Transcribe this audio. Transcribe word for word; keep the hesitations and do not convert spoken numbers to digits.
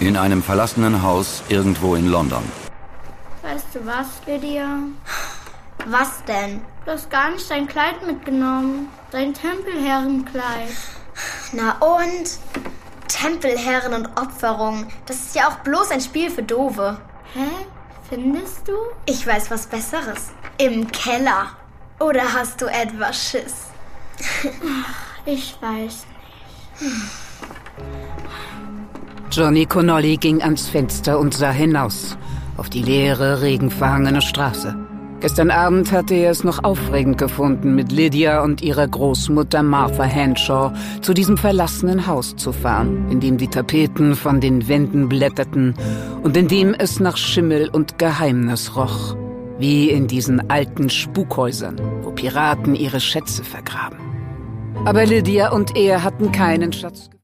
In einem verlassenen Haus irgendwo in London. Weißt du was, Lydia? Was denn? Du hast gar nicht dein Kleid mitgenommen. Dein Tempelherrenkleid. Na und? Tempelherren und Opferung. Das ist ja auch bloß ein Spiel für Dove. Hä? Findest du? Ich weiß was Besseres. Im Keller. Oder hast du etwa Schiss? Ich weiß nicht. Johnny Connolly ging ans Fenster und sah hinaus auf die leere, regenverhangene Straße. Gestern Abend hatte er es noch aufregend gefunden, mit Lydia und ihrer Großmutter Martha Henshaw zu diesem verlassenen Haus zu fahren, in dem die Tapeten von den Wänden blätterten und in dem es nach Schimmel und Geheimnis roch, wie in diesen alten Spukhäusern, wo Piraten ihre Schätze vergraben. Aber Lydia und er hatten keinen Schatz